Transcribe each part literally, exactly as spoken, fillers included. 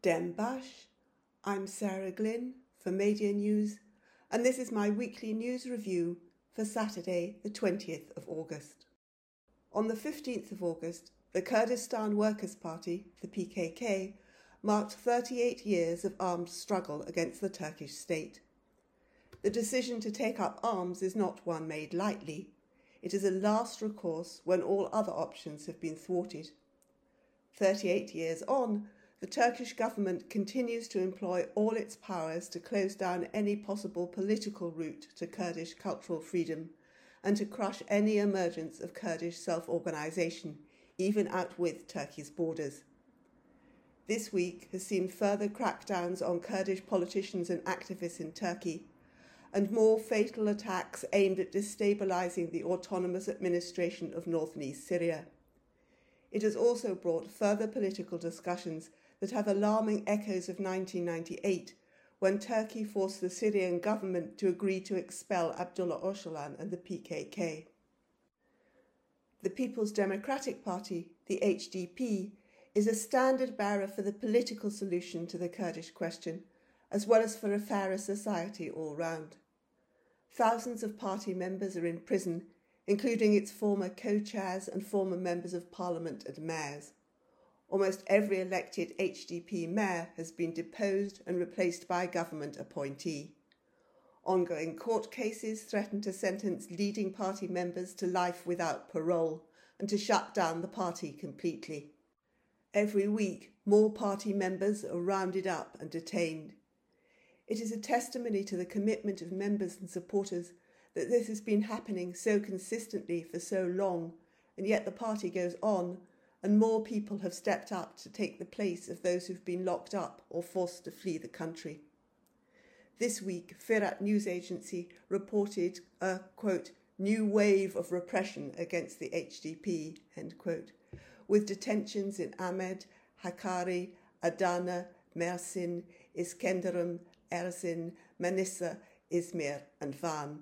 Dembash. I'm Sarah Glynn for Media News, and this is my weekly news review for Saturday, the twentieth of August. On the fifteenth of August, the Kurdistan Workers' Party, the P K K, marked thirty-eight years of armed struggle against the Turkish state. The decision to take up arms is not one made lightly. It is a last recourse when all other options have been thwarted. thirty-eight years on, the Turkish government continues to employ all its powers to close down any possible political route to Kurdish cultural freedom and to crush any emergence of Kurdish self-organisation, even out with Turkey's borders. This week has seen further crackdowns on Kurdish politicians and activists in Turkey, and more fatal attacks aimed at destabilising the autonomous administration of North and East Syria. It has also brought further political discussions that have alarming echoes of nineteen ninety-eight, when Turkey forced the Syrian government to agree to expel Abdullah Öcalan and the P K K. The People's Democratic Party, the H D P, is a standard bearer for the political solution to the Kurdish question, as well as for a fairer society all round. Thousands of party members are in prison, including its former co-chairs and former members of parliament and mayors. Almost every elected H D P mayor has been deposed and replaced by a government appointee. Ongoing court cases threaten to sentence leading party members to life without parole and to shut down the party completely. Every week, more party members are rounded up and detained. It is a testimony to the commitment of members and supporters that this has been happening so consistently for so long, and yet the party goes on, and more people have stepped up to take the place of those who've been locked up or forced to flee the country. This week, Firat news agency reported a, quote, new wave of repression against the H D P, end quote, with detentions in Ahmed, Hakkari, Adana, Mersin, Iskenderun, Ersin, Manisa, Izmir and Van.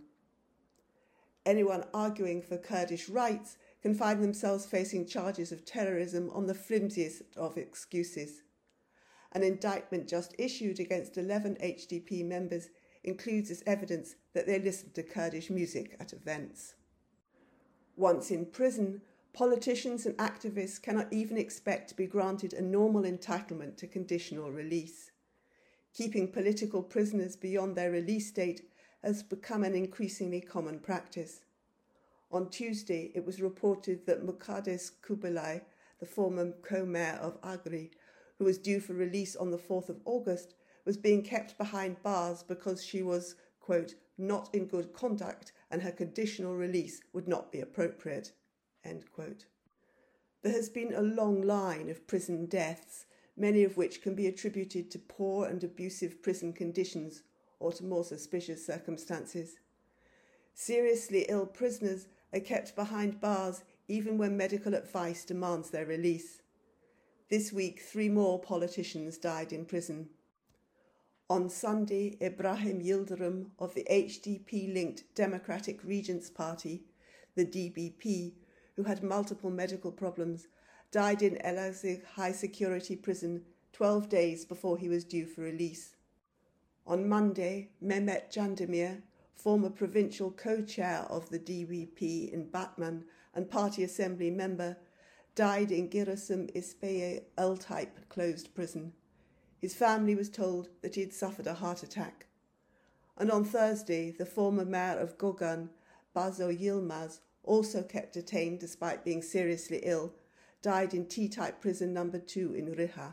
Anyone arguing for Kurdish rights can find themselves facing charges of terrorism on the flimsiest of excuses. An indictment just issued against eleven H D P members includes as evidence that they listened to Kurdish music at events. Once in prison, politicians and activists cannot even expect to be granted a normal entitlement to conditional release. Keeping political prisoners beyond their release date has become an increasingly common practice. On Tuesday, it was reported that Mukaddes Kubilay, the former co-mayor of Agri, who was due for release on the fourth of August, was being kept behind bars because she was, quote, not in good conduct and her conditional release would not be appropriate, end quote. There has been a long line of prison deaths, many of which can be attributed to poor and abusive prison conditions or to more suspicious circumstances. Seriously ill prisoners are kept behind bars even when medical advice demands their release. This week, three more politicians died in prison. On Sunday, Ibrahim Yildirim of the H D P-linked Democratic Regents Party, the D B P, who had multiple medical problems, died in Elazig high-security prison twelve days before he was due for release. On Monday, Mehmet Candemir, former provincial co-chair of the D B P in Batman and party assembly member, died in Giresun İspeye L-type closed prison. His family was told that he had suffered a heart attack. And on Thursday, the former mayor of Gogan, Bazo Yilmaz, also kept detained despite being seriously ill, died in T-type prison number two in Riha.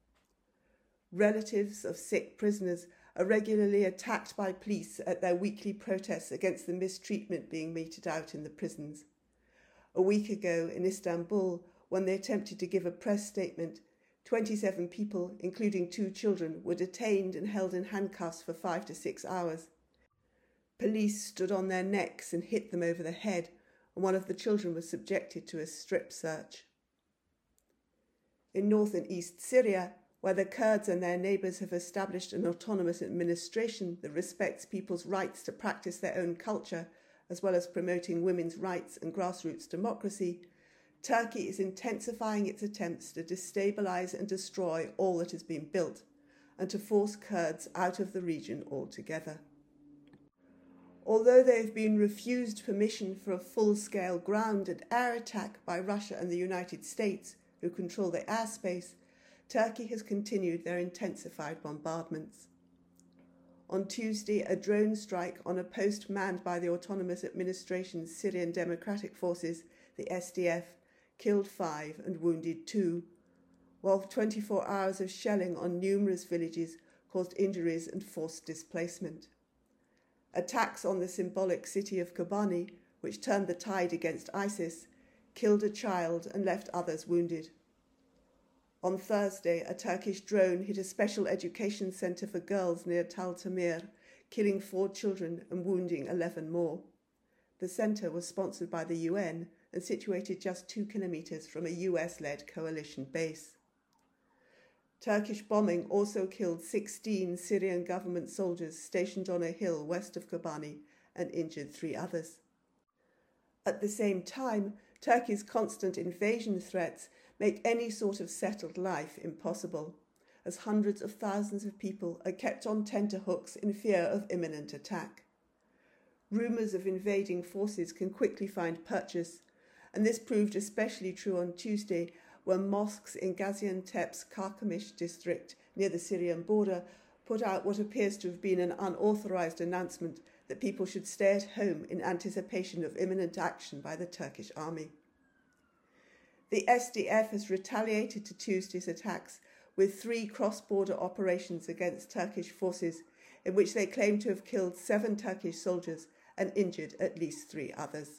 Relatives of sick prisoners are regularly attacked by police at their weekly protests against the mistreatment being meted out in the prisons. A week ago in Istanbul, when they attempted to give a press statement, twenty-seven people, including two children, were detained and held in handcuffs for five to six hours. Police stood on their necks and hit them over the head, and one of the children was subjected to a strip search. In north and east Syria, where the Kurds and their neighbours have established an autonomous administration that respects people's rights to practice their own culture, as well as promoting women's rights and grassroots democracy, Turkey is intensifying its attempts to destabilise and destroy all that has been built, and to force Kurds out of the region altogether. Although they have been refused permission for a full-scale ground and air attack by Russia and the United States, who control their airspace, Turkey has continued their intensified bombardments. On Tuesday, a drone strike on a post manned by the Autonomous Administration's Syrian Democratic Forces, the S D F, killed five and wounded two, while twenty-four hours of shelling on numerous villages caused injuries and forced displacement. Attacks on the symbolic city of Kobani, which turned the tide against ISIS, killed a child and left others wounded. On Thursday, a Turkish drone hit a special education centre for girls near Tal Tamir, killing four children and wounding eleven more. The centre was sponsored by the U N and situated just two kilometres from a U S-led coalition base. Turkish bombing also killed sixteen Syrian government soldiers stationed on a hill west of Kobani and injured three others. At the same time, Turkey's constant invasion threats make any sort of settled life impossible, as hundreds of thousands of people are kept on tenterhooks in fear of imminent attack. Rumours of invading forces can quickly find purchase, and this proved especially true on Tuesday, when mosques in Gaziantep's Karkamish district near the Syrian border put out what appears to have been an unauthorised announcement that people should stay at home in anticipation of imminent action by the Turkish army. The S D F has retaliated to Tuesday's attacks with three cross-border operations against Turkish forces in which they claim to have killed seven Turkish soldiers and injured at least three others.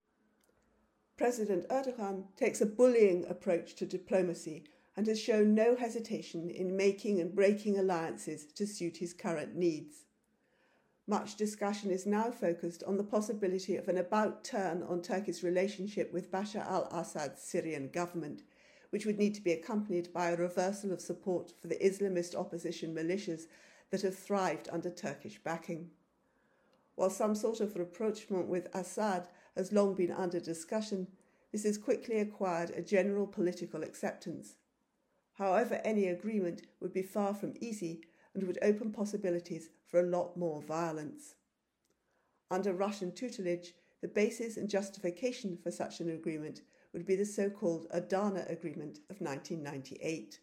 President Erdogan takes a bullying approach to diplomacy and has shown no hesitation in making and breaking alliances to suit his current needs. Much discussion is now focused on the possibility of an about-turn on Turkey's relationship with Bashar al-Assad's Syrian government, which would need to be accompanied by a reversal of support for the Islamist opposition militias that have thrived under Turkish backing. While some sort of rapprochement with Assad has long been under discussion, this has quickly acquired a general political acceptance. However, any agreement would be far from easy and would open possibilities for a lot more violence. Under Russian tutelage, the basis and justification for such an agreement would be the so-called Adana Agreement of nineteen ninety-eight.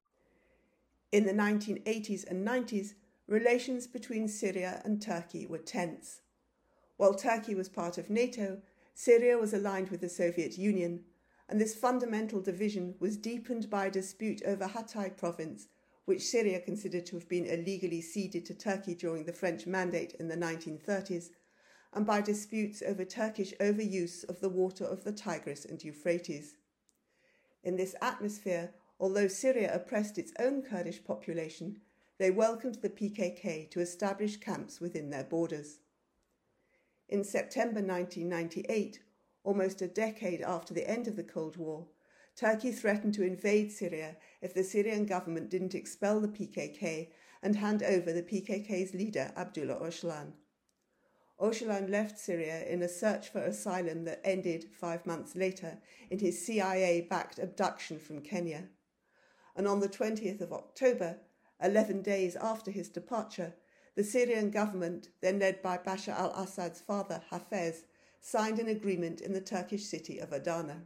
In the nineteen eighties and nineties, relations between Syria and Turkey were tense. While Turkey was part of NATO, Syria was aligned with the Soviet Union, and this fundamental division was deepened by a dispute over Hatay province, which Syria considered to have been illegally ceded to Turkey during the French Mandate in the nineteen thirties, and by disputes over Turkish overuse of the water of the Tigris and Euphrates. In this atmosphere, although Syria oppressed its own Kurdish population, they welcomed the P K K to establish camps within their borders. In September nineteen ninety-eight, almost a decade after the end of the Cold War, Turkey threatened to invade Syria if the Syrian government didn't expel the P K K and hand over the P K K's leader Abdullah Öcalan. Öcalan left Syria in a search for asylum that ended five months later in his C I A-backed abduction from Kenya. And on the twentieth of October, eleven days after his departure, the Syrian government, then led by Bashar al-Assad's father Hafez, signed an agreement in the Turkish city of Adana.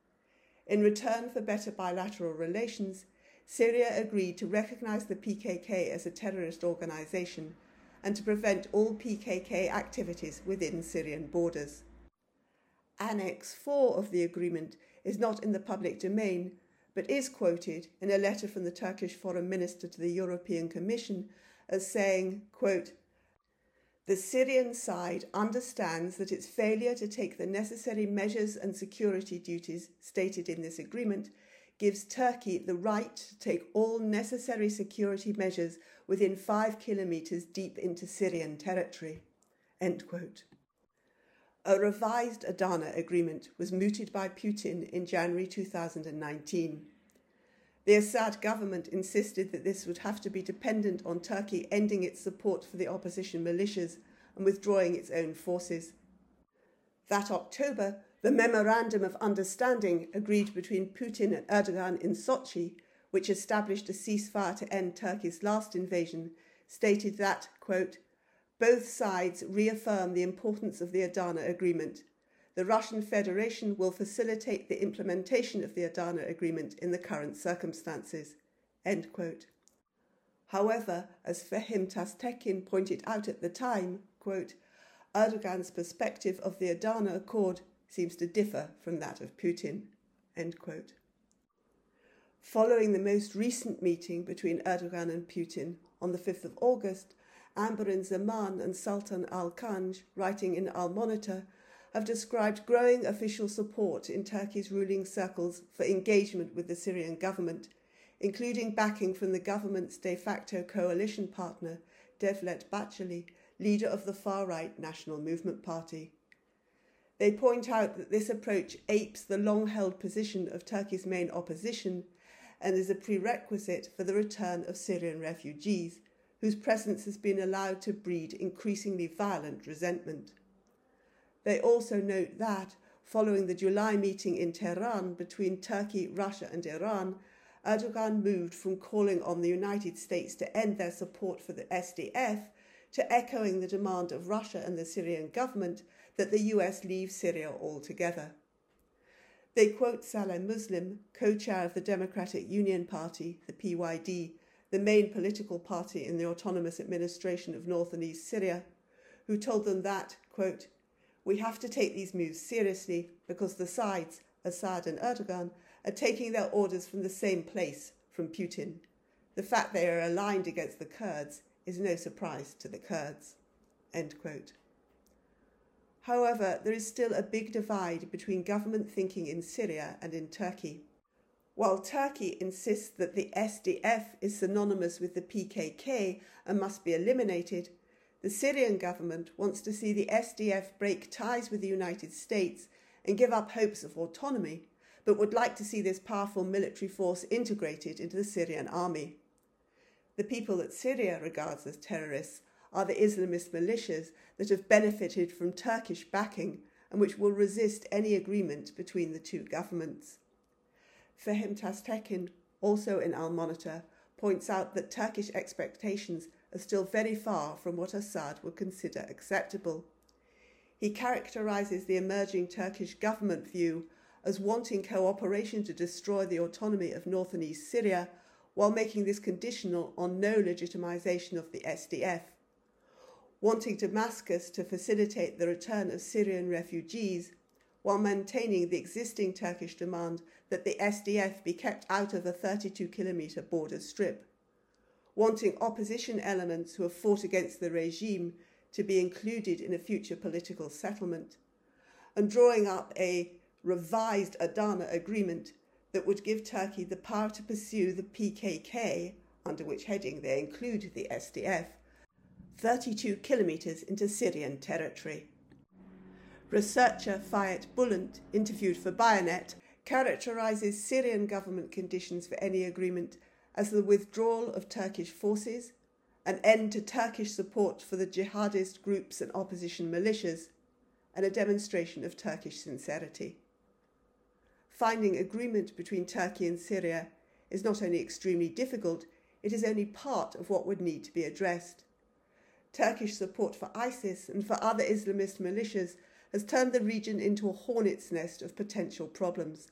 In return for better bilateral relations, Syria agreed to recognise the P K K as a terrorist organisation and to prevent all P K K activities within Syrian borders. Annex four of the agreement is not in the public domain, but is quoted in a letter from the Turkish Foreign Minister to the European Commission as saying, quote, "The Syrian side understands that its failure to take the necessary measures and security duties stated in this agreement gives Turkey the right to take all necessary security measures within five kilometres deep into Syrian territory." End quote. A revised Adana agreement was mooted by Putin in January two thousand nineteen. The Assad government insisted that this would have to be dependent on Turkey ending its support for the opposition militias and withdrawing its own forces. That October, The Memorandum of Understanding agreed between Putin and Erdogan in Sochi, which established a ceasefire to end Turkey's last invasion, stated that, quote, both sides reaffirm the importance of the Adana Agreement. The Russian Federation will facilitate the implementation of the Adana Agreement in the current circumstances, end quote. However, as Fehim Tastekin pointed out at the time, quote, Erdogan's perspective of the Adana Accord seems to differ from that of Putin, end quote. Following the most recent meeting between Erdogan and Putin on the fifth of August, Amberin Zaman and Sultan Al-Kanj, writing in Al-Monitor, have described growing official support in Turkey's ruling circles for engagement with the Syrian government, including backing from the government's de facto coalition partner, Devlet Bahçeli, leader of the far-right National Movement Party. They point out that this approach apes the long-held position of Turkey's main opposition and is a prerequisite for the return of Syrian refugees, whose presence has been allowed to breed increasingly violent resentment. They also note that, following the July meeting in Tehran between Turkey, Russia and Iran, Erdogan moved from calling on the United States to end their support for the S D F to echoing the demand of Russia and the Syrian government that the U S leave Syria altogether. They quote Saleh Muslim, co-chair of the Democratic Union Party, the P Y D, the main political party in the autonomous administration of North and East Syria, who told them that, quote, we have to take these moves seriously because the sides, Assad and Erdogan, are taking their orders from the same place, from Putin. The fact they are aligned against the Kurds is no surprise to the Kurds, end quote. However, there is still a big divide between government thinking in Syria and in Turkey. While Turkey insists that the S D F is synonymous with the P K K and must be eliminated, the Syrian government wants to see the S D F break ties with the United States and give up hopes of autonomy, but would like to see this powerful military force integrated into the Syrian army. The people that Syria regards as terrorists are the Islamist militias that have benefited from Turkish backing and which will resist any agreement between the two governments. Fehim Tastekin, also in Al-Monitor, points out that Turkish expectations are still very far from what Assad would consider acceptable. He characterises the emerging Turkish government view as wanting cooperation to destroy the autonomy of North and East Syria, while making this conditional on no legitimisation of the S D F, wanting Damascus to facilitate the return of Syrian refugees, while maintaining the existing Turkish demand that the S D F be kept out of a thirty-two kilometre border strip, wanting opposition elements who have fought against the regime to be included in a future political settlement, and drawing up a revised Adana agreement that would give Turkey the power to pursue the P K K, under which heading they include the S D F, thirty-two kilometres into Syrian territory. Researcher Fayet Bulant, interviewed for Bayonet, characterises Syrian government conditions for any agreement as the withdrawal of Turkish forces, an end to Turkish support for the jihadist groups and opposition militias, and a demonstration of Turkish sincerity. Finding agreement between Turkey and Syria is not only extremely difficult, it is only part of what would need to be addressed. Turkish support for ISIS and for other Islamist militias has turned the region into a hornet's nest of potential problems.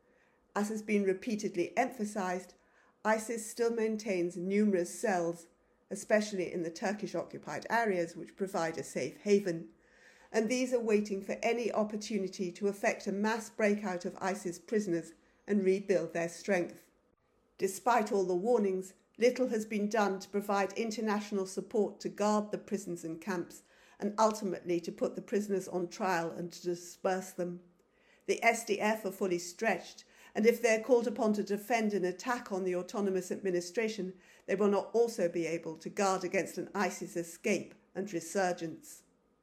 As has been repeatedly emphasised, ISIS still maintains numerous cells, especially in the Turkish-occupied areas which provide a safe haven, and these are waiting for any opportunity to effect a mass breakout of ISIS prisoners and rebuild their strength. Despite all the warnings, little has been done to provide international support to guard the prisons and camps, and ultimately to put the prisoners on trial and to disperse them. The S D F are fully stretched, and if they are called upon to defend an attack on the autonomous administration, they will not also be able to guard against an ISIS escape and resurgence.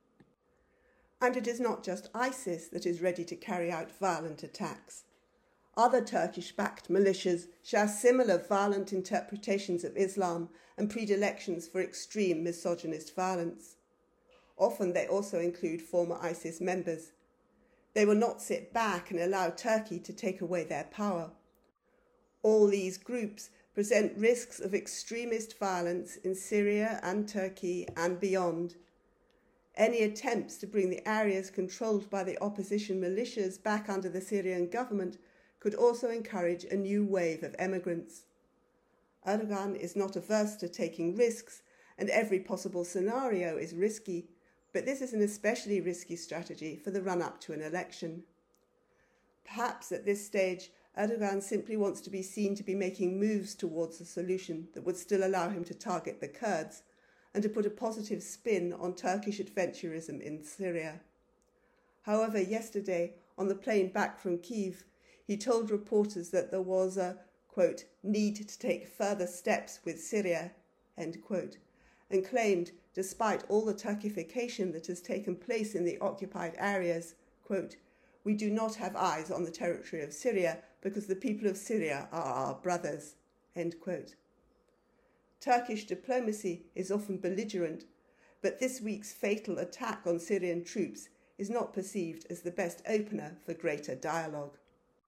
And it is not just ISIS that is ready to carry out violent attacks. Other Turkish-backed militias share similar violent interpretations of Islam and predilections for extreme misogynist violence. Often they also include former ISIS members. They will not sit back and allow Turkey to take away their power. All these groups present risks of extremist violence in Syria and Turkey and beyond. Any attempts to bring the areas controlled by the opposition militias back under the Syrian government could also encourage a new wave of emigrants. Erdogan is not averse to taking risks, and every possible scenario is risky, but this is an especially risky strategy for the run-up to an election. Perhaps at this stage, Erdogan simply wants to be seen to be making moves towards a solution that would still allow him to target the Kurds and to put a positive spin on Turkish adventurism in Syria. However, yesterday, on the plane back from Kyiv, he told reporters that there was a, quote, need to take further steps with Syria, end quote, and claimed, despite all the Turkification that has taken place in the occupied areas, quote, we do not have eyes on the territory of Syria because the people of Syria are our brothers, end quote. Turkish diplomacy is often belligerent, but this week's fatal attack on Syrian troops is not perceived as the best opener for greater dialogue.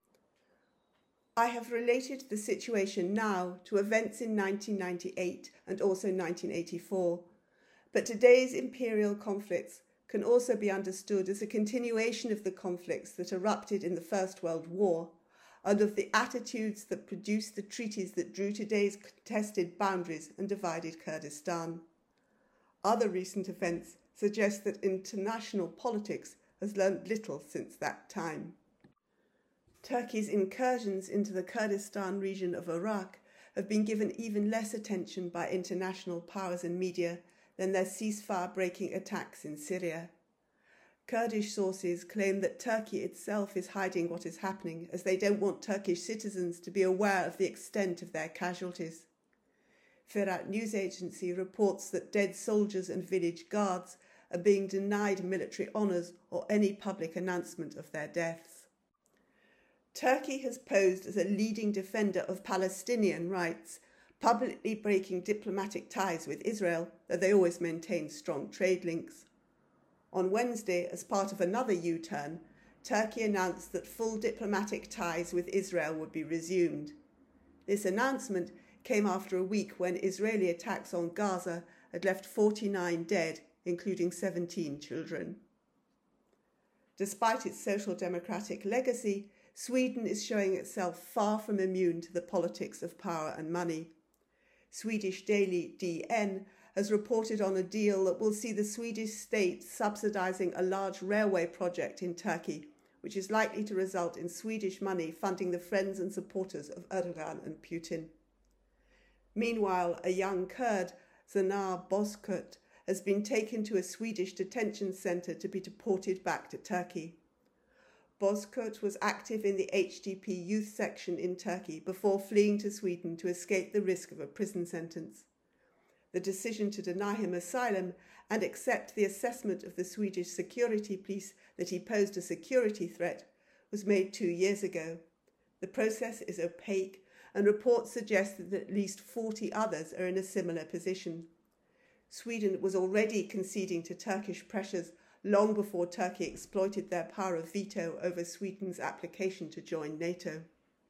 I have related the situation now to events in nineteen ninety-eight and also nineteen eighty-four, but today's imperial conflicts can also be understood as a continuation of the conflicts that erupted in the First World War and of the attitudes that produced the treaties that drew today's contested boundaries and divided Kurdistan. Other recent events suggest that international politics has learnt little since that time. Turkey's incursions into the Kurdistan region of Iraq have been given even less attention by international powers and media than their ceasefire-breaking attacks in Syria. Kurdish sources claim that Turkey itself is hiding what is happening as they don't want Turkish citizens to be aware of the extent of their casualties. Firat news agency reports that dead soldiers and village guards are being denied military honours or any public announcement of their deaths. Turkey has posed as a leading defender of Palestinian rights, publicly breaking diplomatic ties with Israel, though they always maintain strong trade links. On Wednesday, as part of another U-turn, Turkey announced that full diplomatic ties with Israel would be resumed. This announcement came after a week when Israeli attacks on Gaza had left forty-nine dead, including seventeen children. Despite its social democratic legacy, Sweden is showing itself far from immune to the politics of power and money. Swedish daily D N has reported on a deal that will see the Swedish state subsidising a large railway project in Turkey, which is likely to result in Swedish money funding the friends and supporters of Erdogan and Putin. Meanwhile, a young Kurd, Zanar Bozkurt, has been taken to a Swedish detention centre to be deported back to Turkey. Bozkurt was active in the H D P youth section in Turkey before fleeing to Sweden to escape the risk of a prison sentence. The decision to deny him asylum and accept the assessment of the Swedish security police that he posed a security threat was made two years ago. The process is opaque, and reports suggest that at least forty others are in a similar position. Sweden was already conceding to Turkish pressures long before Turkey exploited their power of veto over Sweden's application to join NATO.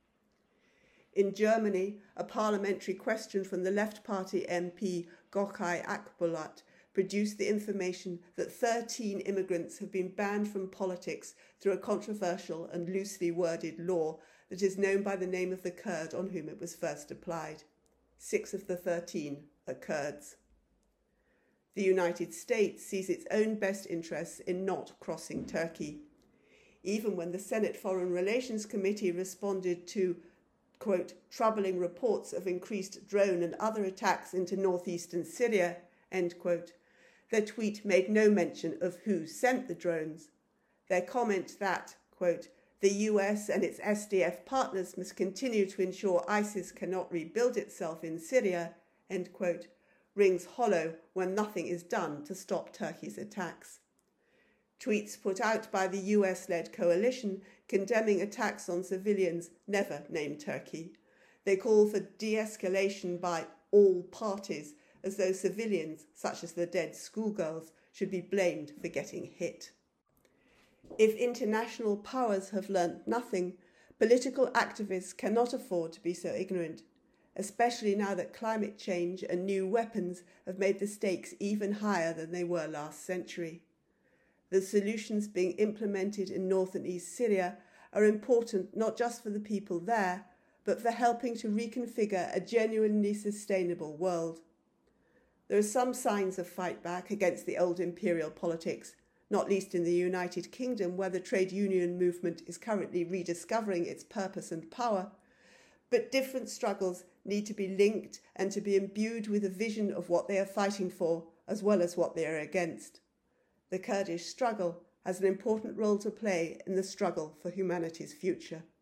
In Germany, a parliamentary question from the Left Party M P Gökay Akbulut produced the information that thirteen immigrants have been banned from politics through a controversial and loosely worded law that is known by the name of the Kurd on whom it was first applied. Six of the thirteen are Kurds. The United States sees its own best interests in not crossing Turkey. Even when the Senate Foreign Relations Committee responded to, quote, troubling reports of increased drone and other attacks into northeastern Syria, end quote, their tweet made no mention of who sent the drones. Their comment that, quote, the U S and its S D F partners must continue to ensure ISIS cannot rebuild itself in Syria, end quote, rings hollow when nothing is done to stop Turkey's attacks. Tweets put out by the U S-led coalition condemning attacks on civilians never name Turkey. They call for de-escalation by all parties, as though civilians, such as the dead schoolgirls, should be blamed for getting hit. If international powers have learnt nothing, political activists cannot afford to be so ignorant, especially now that climate change and new weapons have made the stakes even higher than they were last century. The solutions being implemented in north and east Syria are important not just for the people there, but for helping to reconfigure a genuinely sustainable world. There are some signs of fight back against the old imperial politics, not least in the United Kingdom, where the trade union movement is currently rediscovering its purpose and power. But different struggles need to be linked and to be imbued with a vision of what they are fighting for, as well as what they are against. The Kurdish struggle has an important role to play in the struggle for humanity's future.